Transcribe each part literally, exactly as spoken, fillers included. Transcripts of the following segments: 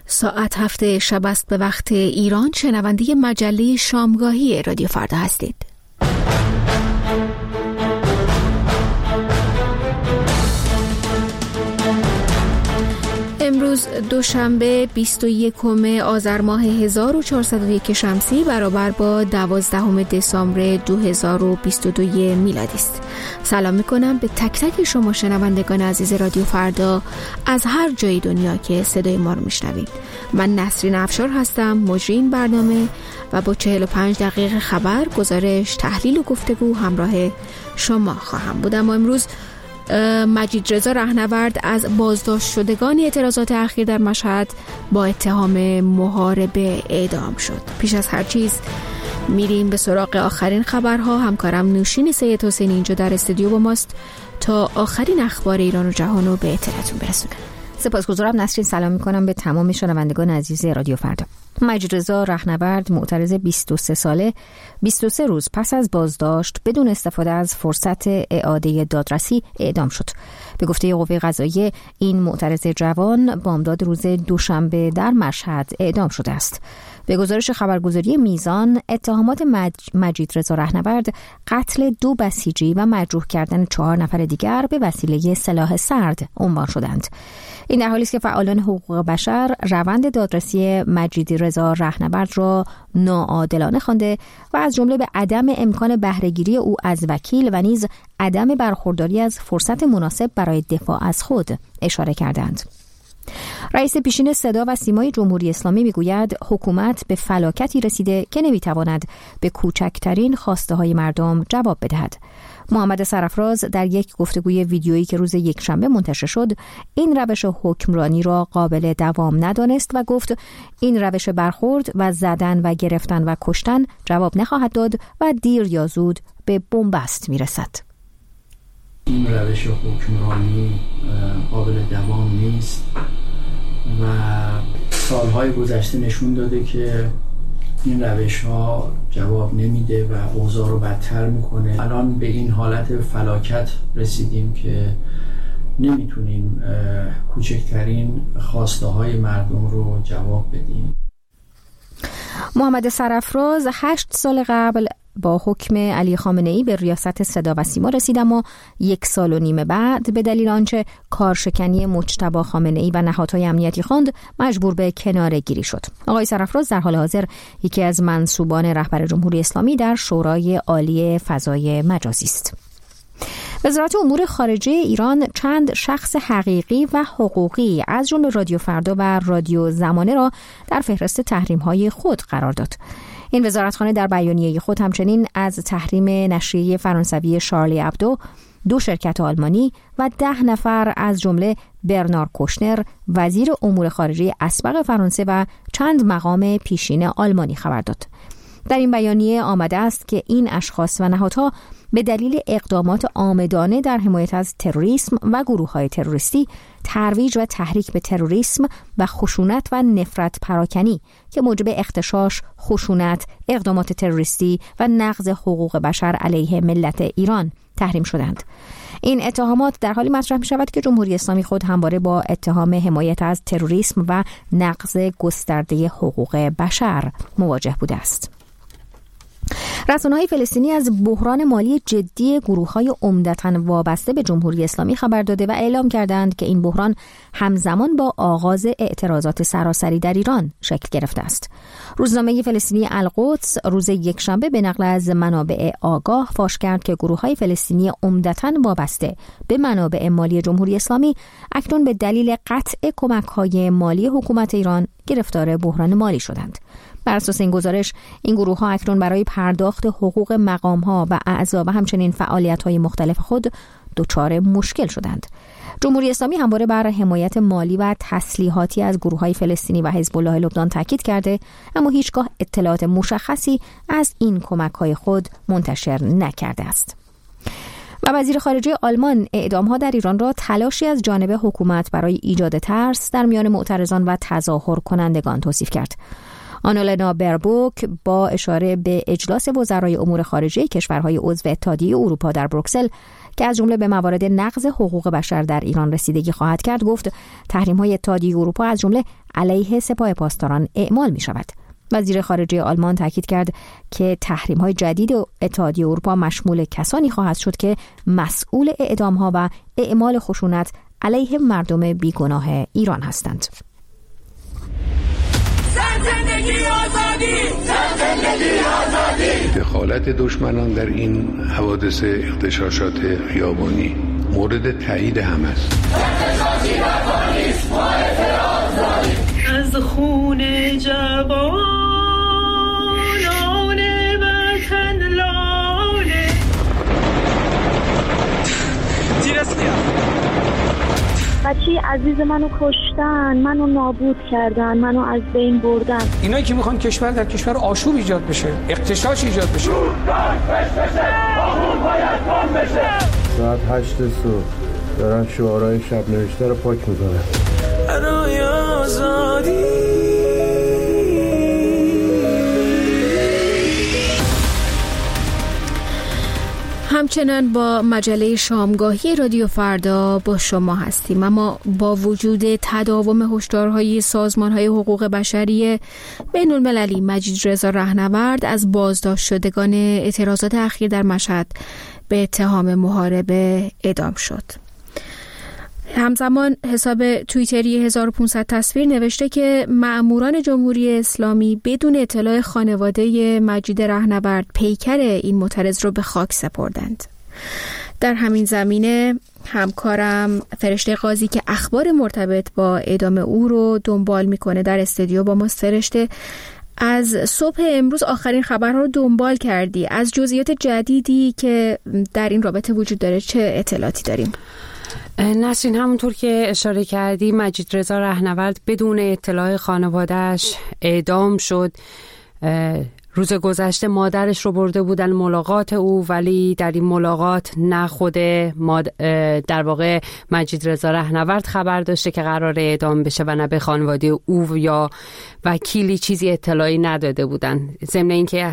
ساعت هفته شب است به وقت ایران. شنونده مجله شامگاهی رادیو فردا هستید. امروز دوشنبه بیست و یکم آذر ماه هزار و چهارصد و یک شمسی برابر با دوازدهم دسامبر دو هزار و بیست و دو میلادی است. سلام میکنم به تک تک شما شنوندگان عزیز رادیو فردا از هر جای دنیا که صدای ما رو میشنوید. من نسرین افشار هستم، مجری این برنامه و با چهل و پنج دقیقه خبر، گزارش، تحلیل و گفتگو همراه شما خواهم بود. اما امروز مجید رضا رهنورد از بازداشت شدگان اعتراضات اخیر در مشهد با اتهام محاربه اعدام شد. پیش از هر چیز میریم به سراغ آخرین خبرها. همکارم نوشین سید حسینی اینجا در استودیو با ماست تا آخرین اخبار ایران و جهان رو به اطلاعتون برسونه. سپاسگزارم نسرین. سلام میکنم به تمام شنوندگان عزیز رادیو فردا. مجید رضا رهنورد معترض بیست و سه ساله بیست و سه روز پس از بازداشت بدون استفاده از فرصت اعاده دادرسی اعدام شد. به گفته قوه قضاییه این معترض جوان بامداد روز دوشنبه در مشهد اعدام شده است. به گزارش خبرگزاری میزان، اتهامات مج... مجید رضا رهنورد قتل دو بسیجی و مجروح کردن چهار نفر دیگر به وسیله سلاح سرد عنوان شدند. این در حالی است که فعالان حقوق بشر روند دادرسی مجید رضا رهنورد را ناعادلانه خوانده و از جمله به عدم امکان بهره‌گیری او از وکیل و نیز عدم برخورداری از فرصت مناسب برای دفاع از خود اشاره کردند. رئیس پیشین صدا و سیمای جمهوری اسلامی میگوید حکومت به فلاکتی رسیده که نمیتواند به کوچکترین خواسته های مردم جواب بدهد. محمد سرافراز در یک گفتگوی ویدیویی که روز یکشنبه منتشر شد این روش حکمرانی را قابل دوام ندانست و گفت این روش برخورد و زدن و گرفتن و کشتن جواب نخواهد داد و دیر یا زود به بنبست میرسد. این روش حکمرانی قابل دوام نیست و سالهای گذشته نشون داده که این روش ها جواب نمیده و اوضاع رو بدتر میکنه. الان به این حالت فلاکت رسیدیم که نمیتونیم کوچکترین خواسته های مردم رو جواب بدیم. محمد سرافراز هشت سال قبل با حکم علی خامنه‌ای به ریاست صدا و سیما رسید، اما یک سال و نیم بعد به دلیل آنچه کارشکنی مجتبی خامنه‌ای و نهادهای امنیتی خواند مجبور به کناره‌گیری شد. آقای سرافراز در حال حاضر یکی از منصوبان رهبر جمهوری اسلامی در شورای عالی فضای مجازی است. وزارت امور خارجه ایران چند شخص حقیقی و حقوقی از جمله رادیو فردا و رادیو زمانه را در فهرست تحریم‌های خود قرار داد. این وزارتخانه در بیانیه خود همچنین از تحریم نشریه فرانسوی شارلی ابدو، دو شرکت آلمانی و ده نفر از جمله برنار کوشنر وزیر امور خارجه اسبق فرانسه و چند مقام پیشین آلمانی خبر داد. در این بیانیه آمده است که این اشخاص و نهادها به دلیل اقدامات عامدانه در حمایت از تروریسم و گروه‌های تروریستی، ترویج و تحریک به تروریسم و خشونت و نفرت پراکنی که موجب اغتشاش، خشونت، اقدامات تروریستی و نقض حقوق بشر علیه ملت ایران تحریم شدند. این اتهامات در حالی مطرح می شود که جمهوری اسلامی خود همواره با اتهام حمایت از تروریسم و نقض گسترده حقوق بشر مواجه بوده است. رسانه‌های فلسطینی از بحران مالی جدی گروه‌های عمدتاً وابسته به جمهوری اسلامی خبر داده و اعلام کردند که این بحران همزمان با آغاز اعتراضات سراسری در ایران شکل گرفته است. روزنامه فلسطینی القدس روز یکشنبه به نقل از منابع آگاه فاش کرد که گروه‌های فلسطینی عمدتاً وابسته به منابع مالی جمهوری اسلامی اکنون به دلیل قطع کمک‌های مالی حکومت ایران گرفتار بحران مالی شدند. بر اساس این گزارش این گروه ها اکنون برای پرداخت حقوق مقام ها و اعضا و همچنین فعالیت های مختلف خود دچار مشکل شدند. جمهوری اسلامی همواره بر حمایت مالی و تسلیحاتی از گروه های فلسطینی و حزب الله لبنان تاکید کرده، اما هیچگاه اطلاعات مشخصی از این کمک های خود منتشر نکرده است. و وزیر خارجه آلمان اعدام‌ها در ایران را تلاشی از جانب حکومت برای ایجاد ترس در میان معترضان و تظاهر کنندگان توصیف کرد. آنالنا بربوک با اشاره به اجلاس وزرای امور خارجه کشورهای عضو اتحادیه اروپا در بروکسل که از جمله به موارد نقض حقوق بشر در ایران رسیدگی خواهد کرد، گفت تحریم‌های اتحادیه اروپا از جمله علیه سپاه پاسداران اعمال می‌شود. وزیر خارجه آلمان تاکید کرد که تحریم‌های جدید اتحادیه اروپا مشمول کسانی خواهد شد که مسئول اعدام‌ها و اعمال خشونت علیه مردم بیگناه ایران هستند. زندگی آزادی، زندگی آزادی. دخالت دشمنان در این حوادث اغتشاشات خیابانی مورد تایید همه است. اغتشاشی و پلیس ما اعتراض داریم. از خون جوانان وطن لاله تیرسیا بچه عزیز منو کشتن، منو نابود کردن، منو از بین بردن. اینایی که میخوان کشور در کشور آشوب ایجاد بشه، اغتشاش ایجاد بشه. ساعت هشت صبح دارن شعارهای شب نوشته رو پاک میکنن. برای آزادی. همچنان با مجله شامگاهی رادیو فردا با شما هستیم، اما با وجود تداوم هشدارهای سازمان‌های حقوق بشری بین المللی، مجید رضا رهنورد از بازداشت شدگان اعتراضات اخیر در مشهد به اتهام محاربه اعدام شد. همزمان حساب توییتری هزار و پانصد تصویر نوشته که مأموران جمهوری اسلامی بدون اطلاع خانواده مجید رهنورد پیکر این معترض رو به خاک سپردند. در همین زمینه همکارم فرشته قاضی که اخبار مرتبط با اعدام او رو دنبال میکنه در استودیو با ماست. فرشته، از صبح امروز آخرین خبرها رو دنبال کردی، از جزئیات جدیدی که در این رابطه وجود داره چه اطلاعاتی داریم؟ نسرین، همونطور که اشاره کردی مجید رضا رهنورد بدون اطلاع خانواده‌اش اعدام شد. روز گذشته مادرش رو برده بودن ملاقات او، ولی در این ملاقات نه خود در واقع مجید رضا رهنورد خبر داشته که قرار اعدام بشه و نه به خانواده او یا وکیلی چیزی اطلاعی نداده بودن. ضمن اینکه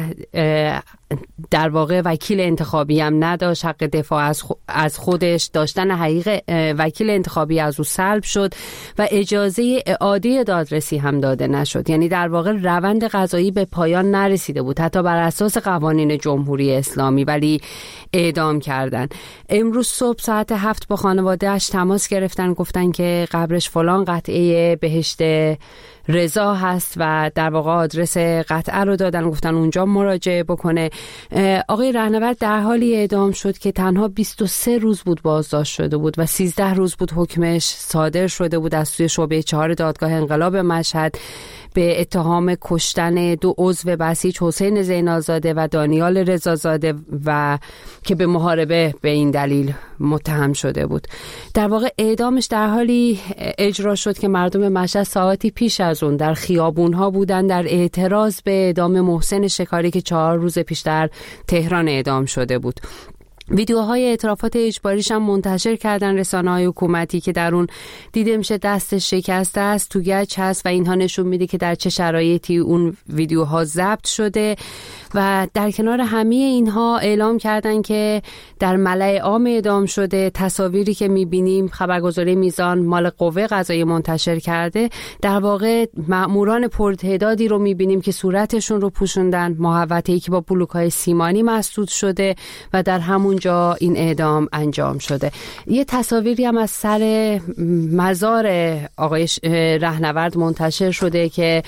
در واقع وکیل انتخابی هم نداشت، حق دفاع از خودش داشتن حقیق وکیل انتخابی از او سلب شد و اجازه اعاده دادرسی هم داده نشد. یعنی در واقع روند قضایی به پایان نرسیده بود حتی بر اساس قوانین جمهوری اسلامی، ولی اعدام کردن. امروز صبح ساعت هفت با خانواده‌اش تماس گرفتن، گفتن که قبرش فلان قطعه بهشت رضا هست و در واقع آدرس قطعه رو دادن، گفتن اونجا مراجعه بکنه. آقای رهنورد در حالی اعدام شد که تنها بیست و سه روز بود بازداشت شده بود و سیزده روز بود حکمش صادر شده بود از سوی شعبه چهار دادگاه انقلاب مشهد به اتهام کشتن دو عضو بسیج، حسین زینالزاده و دانیال رضازاده، و که به محاربه به این دلیل متهم شده بود. در واقع اعدامش در حالی اجرا شد که مردم مشهد ساعتی پیش از اون در خیابون‌ها بودن در اعتراض به اعدام محسن شکاری که چهار روز پیش در تهران اعدام شده بود. ویدیوهای اعترافات اجباریش هم منتشر کردن رسانه‌های حکومتی که در اون دیده میشه دستش شکسته است، تو گچ هست و اینها نشون میده که در چه شرایطی اون ویدیوها ضبط شده. و در کنار همه اینها اعلام کردن که در ملأ عام اعدام شده، تصاویری که میبینیم خبرگزاری میزان مال قوه قضاییه منتشر کرده، در واقع مأموران پرتعدادی رو میبینیم که صورتشون رو پوشوندن، محوطه‌ای که با بلوک‌های سیمانی مسدود شده و در همونجا این اعدام انجام شده. یه تصاویری هم از سر مزار آقای رهنورد منتشر شده که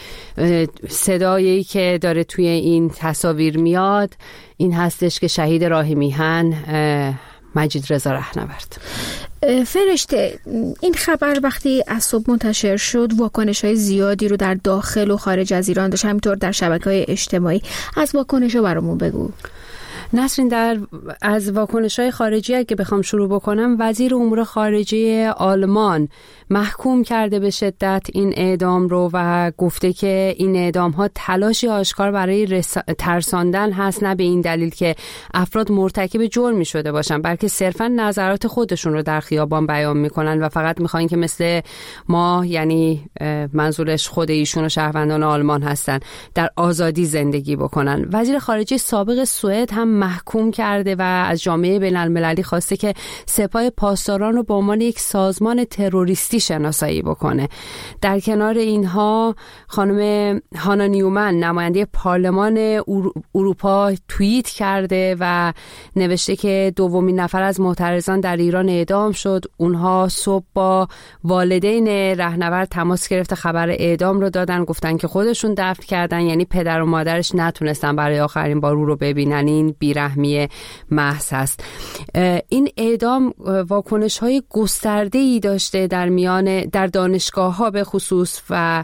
صدایی که داره توی این تصاویر میاد این هستش که شهید راه میهن مجید رضا رهنورد. فرشته، این خبر وقتی از صبح منتشر شد واکنش‌های زیادی رو در داخل و خارج از ایران داشت، همینطور در شبکه‌های اجتماعی. از واکنش‌ها برامون بگو. نسرین، در از واکنش‌های خارجی که بخوام شروع بکنم، وزیر امور خارجه آلمان محکوم کرده به شدت این اعدام رو و گفته که این اعدام‌ها تلاشی آشکار برای رس... ترساندن هست، نه به این دلیل که افراد مرتکب جرمی شده باشن، بلکه صرفاً نظرات خودشون رو در خیابان بیان میکنن و فقط میخواین که مثل ما، یعنی منظورش خود ایشون و شهروندان آلمان هستن، در آزادی زندگی بکنن. وزیر خارجه سابق سوئد هم محکوم کرده و از جامعه بین المللی خواسته که سپاه پاسداران رو به عنوان یک سازمان تروریستی شناسایی بکنه. در کنار اینها خانم هانا نیومن، نماینده پارلمان اروپا، توییت کرده و نوشته که دومین نفر از معترضان در ایران اعدام شد. اونها صبح با والدین رهنورد تماس گرفته، خبر اعدام رو دادن، گفتن که خودشون دفن کردن، یعنی پدر و مادرش نتونستن برای آخرین بار او رو ببینن. این بیرحمی محض هست. این اعدام واکنش‌های گسترده‌ای داشته در میان در دانشگاه‌ها به خصوص و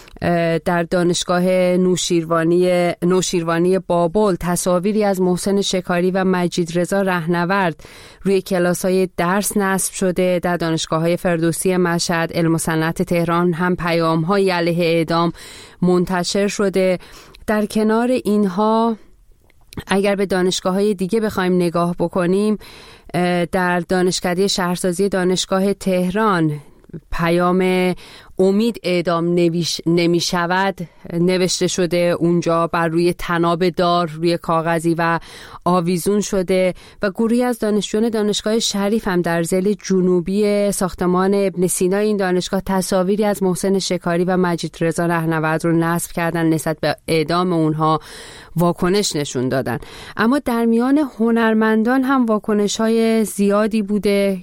در دانشگاه نوشیروانی نوشیروانی بابل تصاویری از محسن شکاری و مجید رضا رهنورد روی کلاس‌های درس نصب شده. در دانشگاه‌های فردوسی مشهد، علم و صنعت تهران هم پیام‌های علیه اعدام منتشر شده. در کنار اینها اگر به دانشگاه‌های دیگه بخوایم نگاه بکنیم، در دانشکده شهرسازی دانشگاه تهران پیام امید اعدام نمی شود نوشته شده اونجا بر روی طناب دار روی کاغذی و آویزون شده و گروهی از دانشجویان دانشگاه شریف هم در ضلع جنوبی ساختمان ابن سینا این دانشگاه تصاویری از محسن شکاری و مجید رضا رهنورد رو نصب کردن، نسبت به اعدام اونها واکنش نشون دادن. اما در میان هنرمندان هم واکنش‌های زیادی بوده،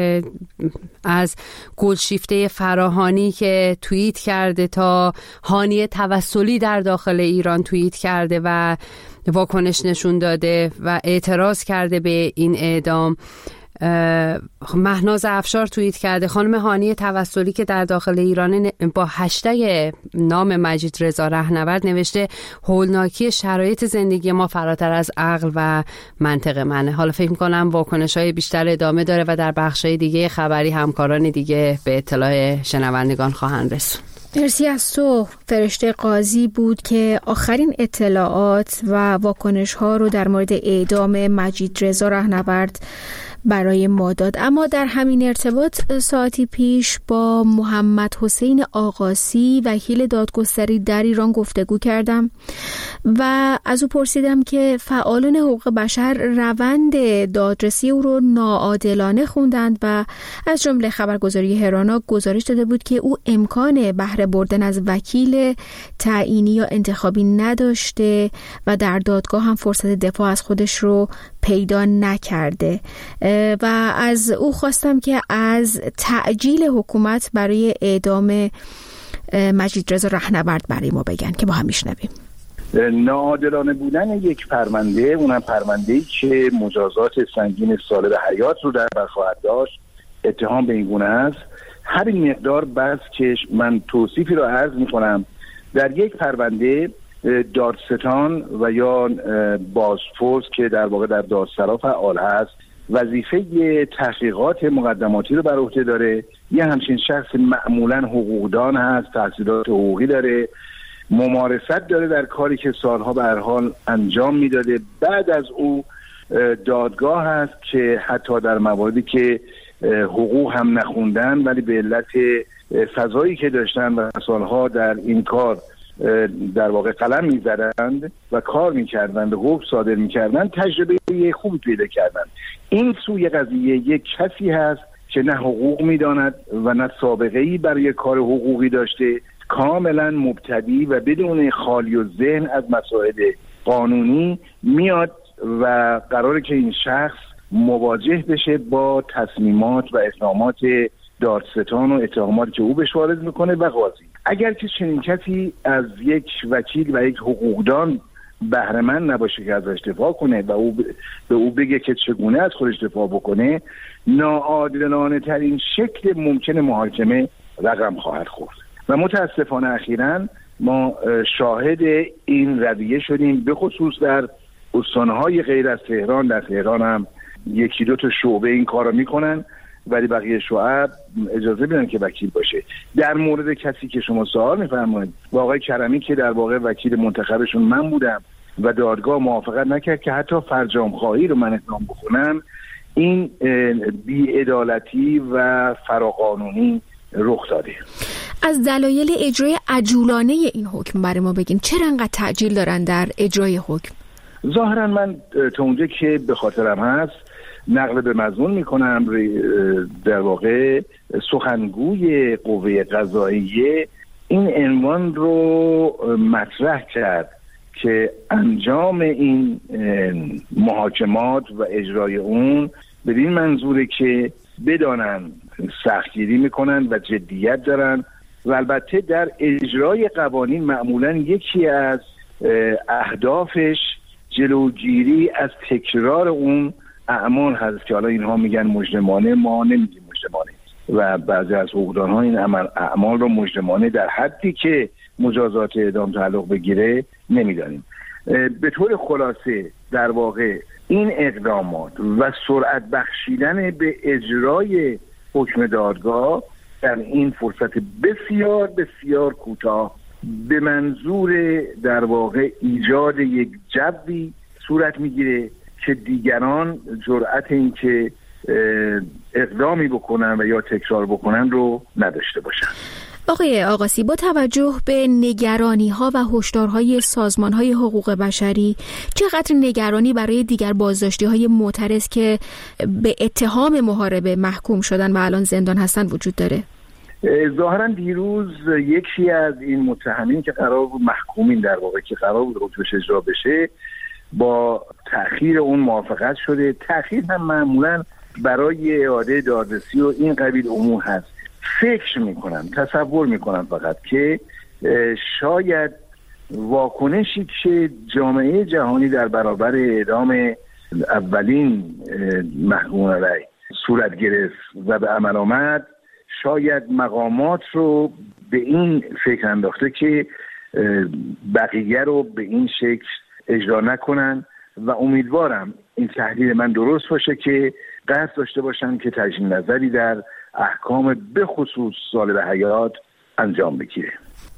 از گلشیفته فراهانی که توییت کرده تا هانی توسلی در داخل ایران توییت کرده و واکنش نشون داده و اعتراض کرده به این اعدام. مهناز افشار توییت کرده. خانم هانی توسلی که در داخل ایران با هشتگ نام مجید رضا رهنورد نوشته هولناکی شرایط زندگی ما فراتر از عقل و منطق منه. حالا فکر می‌کنم واکنش‌های بیشتر ادامه داره و در بخش‌های دیگه خبری همکاران دیگه به اطلاع شنوندگان خواهند رسوند. مرسی از تو. فرشته قاضی بود که آخرین اطلاعات و واکنش‌ها رو در مورد اعدام مجید رضا رهنورد برای ما داد. اما در همین ارتباط ساعتی پیش با محمد حسین آقاسی، وکیل دادگستری در ایران، گفتگو کردم و از او پرسیدم که فعالان حقوق بشر روند دادرسی او رو ناعادلانه خوندند و از جمله خبرگزاری هرانا گزارش داده بود که او امکان بهره بردن از وکیل تعیینی یا انتخابی نداشته و در دادگاه هم فرصت دفاع از خودش رو پیدا نکرده و از او خواستم که از تعجیل حکومت برای اعدام مجید رضا رهنورد برای ما بگن که با هم میشنویم. ناعادلانه بودن یک پرونده، اونم پرونده‌ای که مجازات سنگین سالب حیات رو در بر خواهد داشت، اتهام به این گونه است. هر این مقدار بس که من توصیفی رو عرض می‌کنم، در یک پرونده دادستان و یا بازپرس که در واقع در دادسرا فعال هست وظیفه تحقیقات مقدماتی رو بر عهده داره. یه همچین شخص معمولاً حقوقدان هست، تحصیلات حقوقی داره، ممارست داره در کاری که سالها به هر حال انجام میداده. بعد از او دادگاه هست که حتی در مواردی که حقوق هم نخوندن ولی به علت فضایی که داشتن و سالها در این کار در واقع قلم می‌زدند و کار می‌کردند و حکم صادر می‌کردند، تجربه خوبی پیدا کردند. این سوی قضیه یک کسی هست که نه حقوق می‌داند و نه سابقه‌ای برای کار حقوقی داشته، کاملا مبتدی و بدون خالی و ذهن از مسائل قانونی میاد و قراره که این شخص مواجه بشه با تصمیمات و اقدامات دادستان و اتهاماتی که او بهش وارد میکنه و قاضی. اگر که چنین کسی از یک وکیل و یک حقوقدان بهره مند نباشه که ازش دفاع کنه و او به او بگه که چگونه از خودش دفاع بکنه، ناعادلانه ترین شکل ممکن محاکمه رقم خواهد خورد و متاسفانه اخیراً ما شاهد این رویه شدیم، به خصوص در استانهای غیر از تهران در تهران هم یکی دو تا شعبه این کار رو میکنن، ولی بقیه شعب اجازه بدن که وکیل باشه. در مورد کسی که شما سوال میفرمایید، با آقای کرمی که در واقع وکیل منتخبشون من بودم و دادگاه موافقت نکرد که حتی فرجام خواهی رو من اقدام بکنم، این بی‌عدالتی و فراقانونی رخ داده. از دلایل اجرای عجولانه این حکم برای ما بگین، چرا انقدر تعجیل دارن در اجرای حکم؟ ظاهرا من تا اونجا که به خاطرم هست نقل به مضمون میکنم، در واقع سخنگوی قوه قضاییه این عنوان رو مطرح کرد که انجام این محاکمات و اجرای اون بدین منظوره که بدانن سختگیری میکنن و جدیت دارن و البته در اجرای قوانین معمولا یکی از اهدافش جلوگیری از تکرار اون اعمال هست که حالا اینها میگن مجرمانه، ما نمیگیم مجرمانه و بعضی از حقوقدانها این اعمال رو مجرمانه در حدی که مجازات اعدام تعلق بگیره نمیدانیم. به طور خلاصه در واقع این اقدامات و سرعت بخشیدن به اجرای حکم دادگاه در این فرصت بسیار بسیار کوتاه به منظور در واقع ایجاد یک جوی صورت میگیره که دیگران جرأت این که اقدامی بکنن و یا تکرار بکنن رو نداشته باشن. آقای آقاسی، با توجه به نگرانی‌ها و هشدارهای سازمان‌های حقوق بشری، چقدر نگرانی برای دیگر بازداشتی‌های معترض که به اتهام محاربه محکوم شدن و الان زندان هستن وجود داره؟ ظاهراً دیروز یکی از این متهمین که قرار بود محکومین در واقع که قرار بود حکمش اجرا بشه با تأخیر اون موافقت شده. تأخیر هم معمولاً برای اعاده دادرسی و این قبیل امور هست. فکر میکنم، تصور میکنم فقط که شاید واکنشی که جامعه جهانی در برابر اعدام اولین محکوم علیه صورت گرفت و به عمل آمد، شاید مقامات رو به این فکر انداخته که بقیه رو به این شکل اجرا نکنن و امیدوارم این تحلیل من درست باشه که قصد داشته باشن که تجدید نظری در احکام به خصوص سالب حیات انجام بگیره.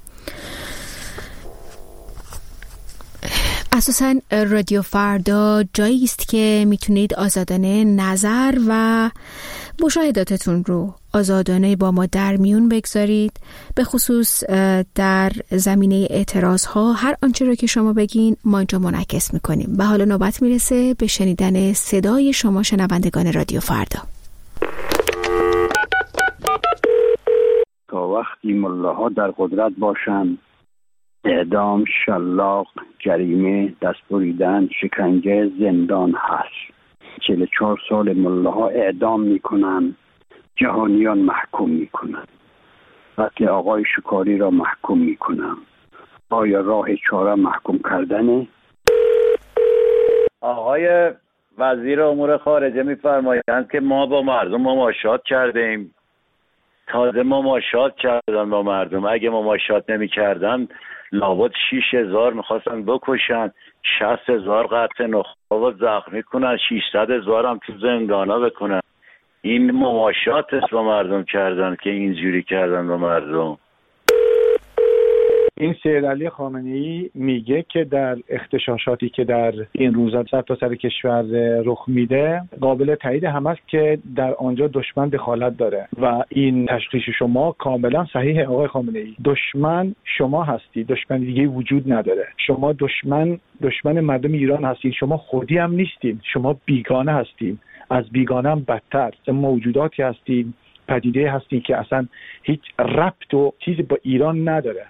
اساساً رادیو فردا جایی است که میتونید آزادانه نظر و مشاهداتتون رو آزادانه با ما در میون بگذارید، به خصوص در زمینه اعتراض ها. هر آنچه رو که شما بگین ما اینجا منعکس میکنیم. و حالا نوبت میرسه به شنیدن صدای شما شنوندگان رادیو فردا. تا وقتی ملاها در قدرت باشند، اعدام، شلاق، جریمه، دست بریدن، شکنجه، زندان هست. چهل و چهار سال ملاها اعدام میکنن، جهانیان محکوم میکنن، قتل آقای شکاری را محکوم میکنن. آیا راه چاره محکوم کردنه؟ آقای وزیر امور خارجه میفرمایند که ما با مردم مماشات کردیم. تازه مماشات کردن با مردم. اگه مماشات نمی کردن لابد شیش هزار میخواستن بکشن، شست هزار قطع نخبه زخمی کنن، شیشصد هزار هم تو زندانا بکنن. این مماشات است با مردم کردن که اینجوری کردن با مردم. این سید علی خامنه‌ای میگه که در اغتشاشاتی که در این روزا سر تا سر کشور رخ میده قابل تایید هم است که در آنجا دشمن دخالت داره و این تشخیص شما کاملا صحیح آقای خامنه‌ای. دشمن شما هستی، دشمن دیگه وجود نداره. شما دشمن دشمن مردم ایران هستین. شما خودی هم نیستین، شما بیگانه هستین، از بیگانه هم بدتر موجوداتی هستین، پدیده هستین که اصلا هیچ ربط و چیزی با ایران نداره.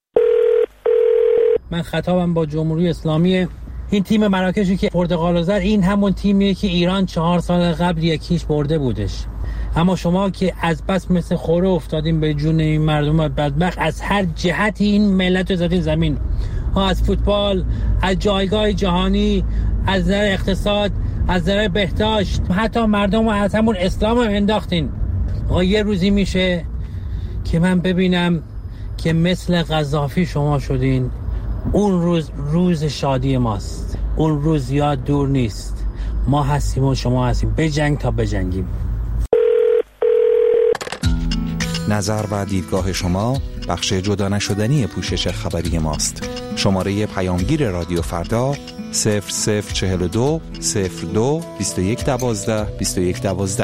من خطابم با جمهوری اسلامی. این تیم مراکشی که پرتغال و زد، این همون تیمیه که ایران چهار سال قبل یکیش برده بودش. اما شما که از بس مثل خوره افتادیم به جون این مردم بدبخت، از هر جهتی این ملت رو زدین زمین. ها، از فوتبال، از جایگاه جهانی، از نظر اقتصاد، از نظر بهداشت، حتی مردم رو از همون اسلام هم انداختین. آقا یه روزی میشه که من ببینم که مثل قذافی شما شدین. اون روز روز شادی ماست. اون روز یاد دور نیست. ما هستیم و شما هستیم. بجنگ تا بجنگیم. نظر و دیدگاه شما بخش جدا نشدنی پوشش خبری ماست. شماره پیامگیر رادیو فردا صفر صفر چهل و دو صفر دو بیست و یک دوازده بیست و یک دوازده.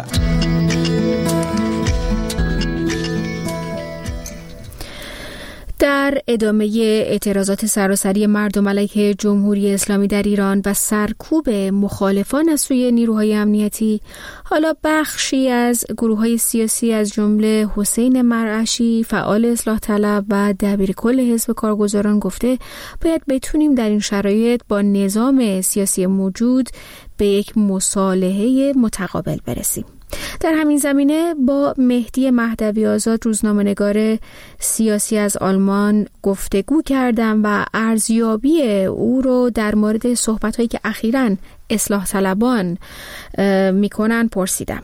در ادامه اعتراضات سراسری مردم علیه جمهوری اسلامی در ایران و سرکوب مخالفان از سوی نیروهای امنیتی، حالا بخشی از گروه‌های سیاسی از جمله حسین مرعشی، فعال اصلاح طلب و دبیرکل حزب کارگزاران گفته باید بتونیم در این شرایط با نظام سیاسی موجود به یک مصالحه متقابل برسیم. در همین زمینه با مهدی مهدوی آزاد، روزنامه‌نگار سیاسی از آلمان، گفتگو کردم و ارزیابی او رو در مورد صحبت‌هایی که اخیراً اصلاح طلبان میکنن پرسیدم.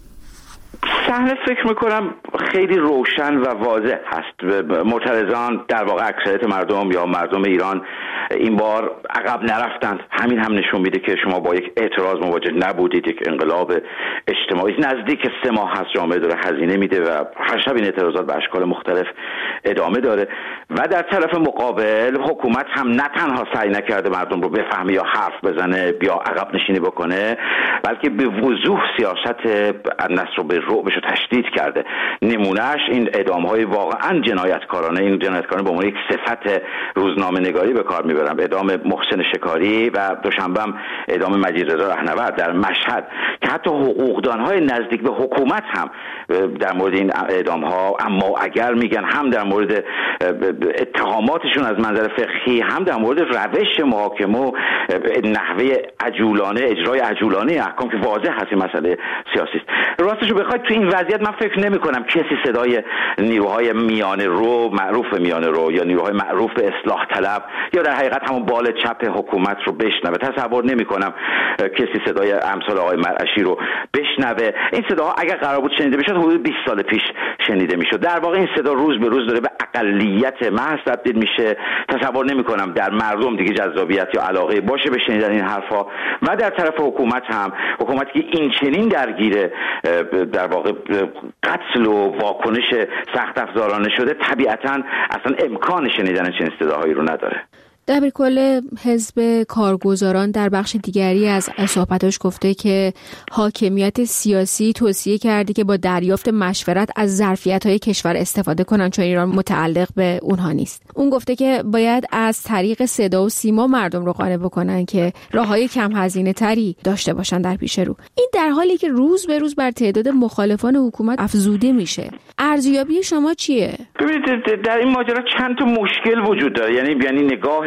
صحنه فکر میکنم خیلی روشن و واضح هست. معترضان در واقع اکثریت مردم یا مردم ایران این بار عقب نرفتند. همین هم نشون میده که شما با یک اعتراض مواجه نبودید. یک انقلاب اجتماعی نزدیک سه ماه هست جامعه داره هزینه میده و هر شب این اعتراضات به اشکال مختلف ادامه داره و در طرف مقابل حکومت هم نه تنها سعی نکرده مردم رو بفهمه یا حرف بزنه یا عقب نشینی بکنه، بلکه به وضوح سیاست نصر و رعبش رو تشدید کرده. نمونهش این اعدام‌های واقعا جنایتکارانه، این جنایتکارانه به عنوان یک صفت روزنامه‌نگاری به کار میبرم. اعدام محسن شکاری و دوشنبه اعدام مجید رضا رهنورد در مشهد که حتی حقوقدان‌های نزدیک به حکومت هم در مورد این اعدام‌ها اما اگر میگن هم در مورد اتهاماتشون از منظر فقهی هم در مورد روش محاکمه و نحوه عجولانه اجرای عجولانه احکام که واضح هست این مسئله سیاسی است. راستش رو بخواید تو این وضعیت من فکر نمی کنم کسی صدای نیروهای میانه رو، معروف به میانه رو یا نیروهای معروف به اصلاح طلب یا در حقیقت همون بال چپ حکومت رو بشنوه. تصور نمی کنم کسی صدای امثال آقای مرعشی رو بشنوه. این صداها اگر قرار بود شنیده بشه حدود بیست سال پیش شنیده میشد. در واقع این صدا روز به روز داره به اقلیت محض تبدیل میشه. تصور نمی کنم در مردم دیگه جذابیت یا علاقه باشه به شنیدن این حرفا و در طرف حکومت هم، حکومتی که این چنین درگیر در واقع قتل و واکنش سخت افزارانه شده طبیعتاً اصلا امکان شنیدن چنین صداهایی رو نداره. دبیرکل حزب کارگزاران در بخش دیگری از صحبتاش گفته که حاکمیت سیاسی توصیه کرده که با دریافت مشورت از ظرفیت‌های کشور استفاده کنن چون ایران متعلق به اونها نیست. اون گفته که باید از طریق صدا و سیما مردم رو قانع بکنن که راههای کم هزینه تری داشته باشن در پیش رو. این در حالی که روز به روز بر تعداد مخالفان حکومت افزوده میشه. ارزیابی شما چیه؟ ببینید در این ماجرا چند تا مشکل وجود داره. یعنی یعنی نگاه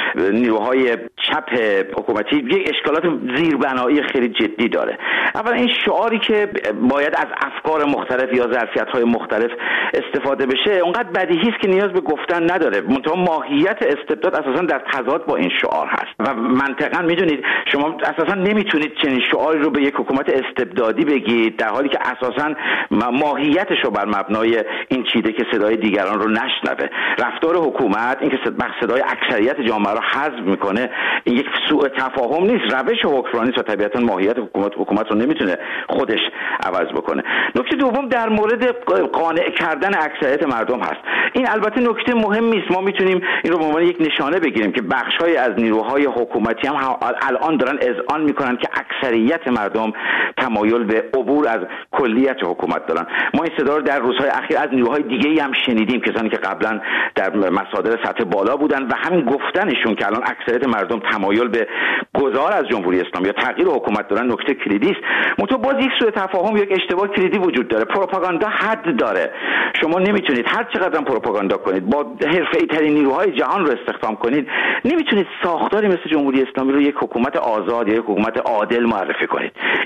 نیروهای چپ حکومتی یک اشکالات زیربنایی خیلی جدی داره. اولا این شعاری که باید از افکار مختلف یا ظرفیت‌های مختلف استفاده بشه اونقدر بدیهی است که نیاز به گفتن نداره. منتها ماهیت استبداد اساساً در تضاد با این شعار هست و منطقاً میدونید شما اساساً نمیتونید چنین شعاری رو به یک حکومت استبدادی بگید در حالی که اساساً ماهیتش رو بر مبنای این چیده که صدای دیگران رو نشنوه. رفتار حکومت این که صدای اکثریت جامعه رو حذف میکنه این یک سوء تفاهم نیست، روش حکمرانی و طبیعتا ماهیت حکومت حکومت رو نمیتونه خودش عوض بکنه. نکته دوم در مورد قانع کردن اکثریت مردم هست. این البته نکته مهمی است. ما میتونیم این رو به عنوان یک نشانه بگیریم که بخش‌های از نیروهای حکومتی هم الان دارن اذعان میکنن که اکثریت مردم تمایل به عبور از کلیت حکومت دارن. ما این صدا رو در روزهای اخیر از نیروهای دیگه‌ای هم شنیدیم، کسانی که قبلا در مصادر سطح بالا بودن و همین گفتنشون که الان اکثریت مردم تمایل به گذار از جمهوری اسلامی یا تغییر حکومت دارن نکته کلیدی است. منتها باز یک سوء تفاهم یک اشتباه کلیدی وجود داره. پروپاگاندا حد داره. شما نمیتونید هر چقدر هم پروپاگاندا کنید، با حرفه‌ای ترین نیروهای جهان رو استخدام کنید، نمیتونید ساختاری مثل جمهوری اسلامی رو یک حکومت آزاد یا یک حکومت عادل معرفی کنید. این اشتباه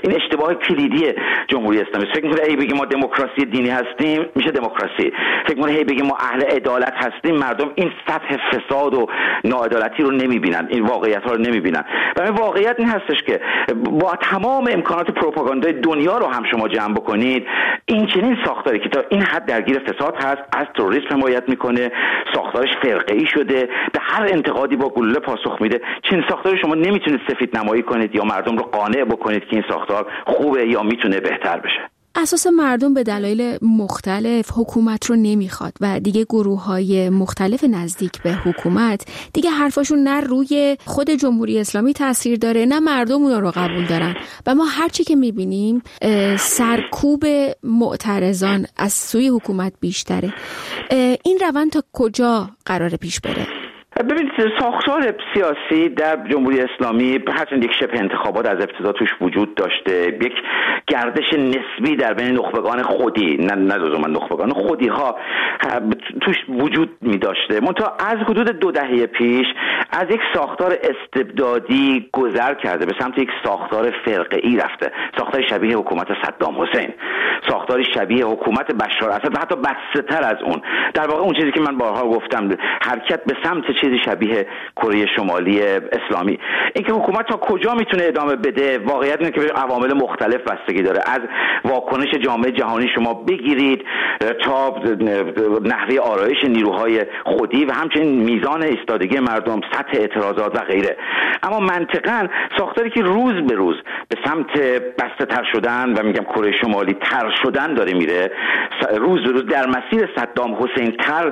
نگاه کلیدی جمهوری اسلامی. فکر می‌کنه ای بگیم ما دموکراسی دینی هستیم میشه دموکراسی، فکر می‌کنه هی بگیم ما اهل عدالت هستیم، مردم این سطح فساد و ناعدالتی رو نمی‌بینن، این واقعیت‌ها رو نمی‌بینن. و این واقعیت این هستش که با تمام امکانات پروپاگاندای دنیا رو هم شما جمع بکنید، این چنین ساختاری که تا این حد درگیر فساد هست، از تروریسم حمایت میکنه، ساختارش فرقه‌ای شده، به هر انتقادی با گلوله پاسخ میده، چنین ساختاری شما نمیتونید سفید نمایی کنید یا مردم رو قانع بکنید که این ساختار خوبه یا میتونه بهتر بشه. اساس مردم به دلایل مختلف حکومت رو نمیخواد و دیگه گروه‌های مختلف نزدیک به حکومت دیگه حرفاشون نه روی خود جمهوری اسلامی تاثیر داره نه مردم اونا رو قبول دارن و ما هرچی که میبینیم سرکوب معترضان از سوی حکومت بیشتره. این روند تا کجا قراره پیش بره؟ ببینید ساختار سیاسی در جمهوری اسلامی هرچند یک شبه انتخابات از ابتدا توش وجود داشته، یک گردش نسبی در بین نخبگان خودی، نه نه لزوما نخبگان خودی ها توش وجود می داشته. منتها از حدود دو دهه پیش از یک ساختار استبدادی گذر کرده، به سمت یک ساختار فرقه‌ای رفته، ساختار شبیه حکومت صدام حسین، ساختاری شبیه حکومت بشار اسد و حتی بدتر از اون. در واقع اون چیزی که من بارها گفتم، حرکت به سمت چیزی شبیه کره شمالی اسلامی. اینکه حکومت تا کجا میتونه ادامه بده، واقعیت اینه که به عوامل مختلف بستگی داره، از واکنش جامعه جهانی شما بگیرید تا نحوه آرایش نیروهای خودی و همچنین میزان ایستادگی مردم، سطح اعتراضات و غیره. اما منطقاً ساختاری که روز به روز به سمت بسته تر شدن و میگم کره شمالی تر شدن داره میره، روز به روز در مسیر صدام حسین تر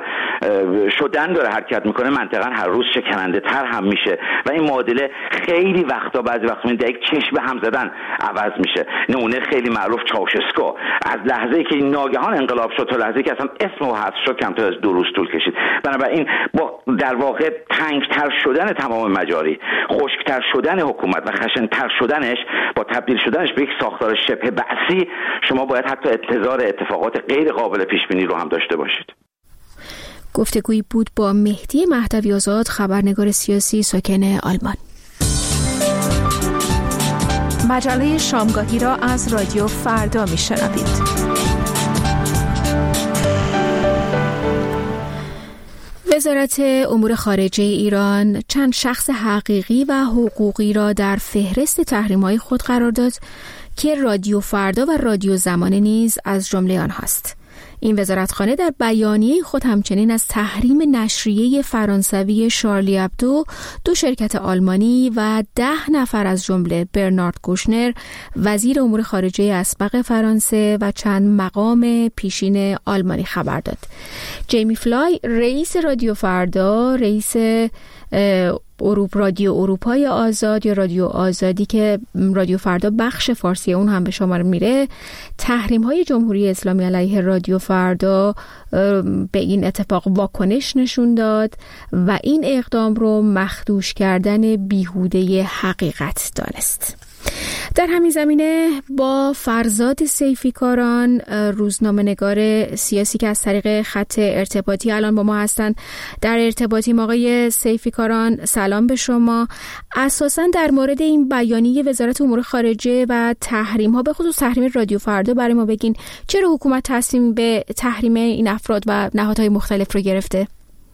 شدن داره حرکت میکنه، منطقاً هر روز شکننده تر هم میشه و این معادله خیلی وقتا بعضی وقتا در یک چشم به هم زدن عوض میشه. نمونه خیلی معروف چاوشسکو، از لحظه‌ای که ناگهان انقلاب شد تا لحظه‌ای که اصلا اسم و حذف شد کمتر از دو روز طول کشید. بنابراین با در واقع تنگتر شدن تمام مجاری، خشکتر شدن حکومت و خشن‌تر شدنش با تبدیل شدنش به یک ساختار شبه بعثی، شما باید حتی انتظار اتفاقات غیر قابل پیش بینی رو هم داشته باشید. گفتگویی بود با مهدی مهدوی آزاد، خبرنگار سیاسی ساکن آلمان. مجله شامگاهی را از رادیو فردا میشنوید. وزارت امور خارجه ایران چند شخص حقیقی و حقوقی را در فهرست تحریم‌های خود قرار داد که رادیو فردا و رادیو زمانه نیز از جمله آنهاست. این وزارتخانه در بیانیه خود همچنین از تحریم نشریه فرانسوی شارلی ابدو، دو شرکت آلمانی و ده نفر از جمله برنارد کوشنر وزیر امور خارجه اسبق فرانسه و چند مقام پیشین آلمانی خبر داد. جیمی فلای رئیس رادیو فردا، رئیس اروپ رادیو اروپای آزاد یا رادیو آزادی که رادیو فردا بخش فارسی اون هم به شمار میره، تحریم های جمهوری اسلامی علیه رادیو فردا به این اتفاق واکنش نشون داد و این اقدام رو مخدوش کردن بیهوده حقیقت دانست. در همین زمینه با فرزاد سیفیکاران، روزنامه‌نگار سیاسی که از طریق خط ارتباطی الان با ما هستند، در ارتباطیم. آقای سیفیکاران سلام به شما. اساساً در مورد این بیانیه وزارت امور خارجه و تحریم ها، به خصوص تحریم رادیو فردا، برای ما بگین چرا حکومت تصمیم به تحریم این افراد و نهادهای مختلف رو گرفته؟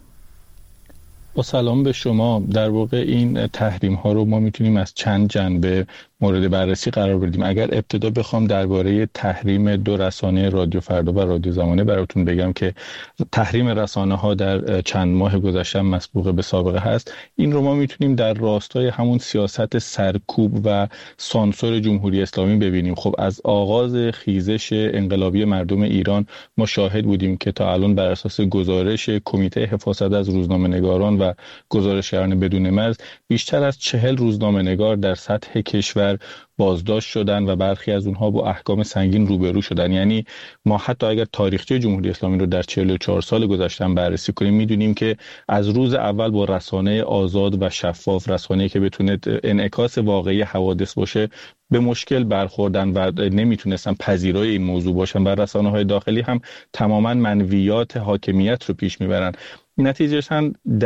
با سلام به شما. در واقع این تحریم ها رو ما میتونیم از چند جنبه مورد بررسی قرار بدیم. اگر ابتدا بخوام درباره تحریم دو رسانه رادیو فردا و رادیو زمانه براتون بگم که تحریم رسانه ها در چند ماه گذشته مسبوق به سابقه هست، این رو ما میتونیم در راستای همون سیاست سرکوب و سانسور جمهوری اسلامی ببینیم. خب از آغاز خیزش انقلابی مردم ایران ما شاهد بودیم که تا الان بر اساس گزارش کمیته حفاظت از روزنامه‌نگاران و گزارشگران بدون مرز بیشتر از چهل روزنامه‌نگار در سطح کشور بازداشت شدن و برخی از اونها با احکام سنگین روبرو شدن. یعنی ما حتی اگر تاریخچه جمهوری اسلامی رو در چهل و چهار سال گذشته بررسی کنیم، میدونیم که از روز اول با رسانه آزاد و شفاف، رسانه‌ای که بتونه انعکاس واقعی حوادث باشه، به مشکل برخوردن و نمیتونستن پذیرای این موضوع باشن و رسانه‌های داخلی هم تماما منویات حاکمیت رو پیش میبرن. نتیجه‌اش هم در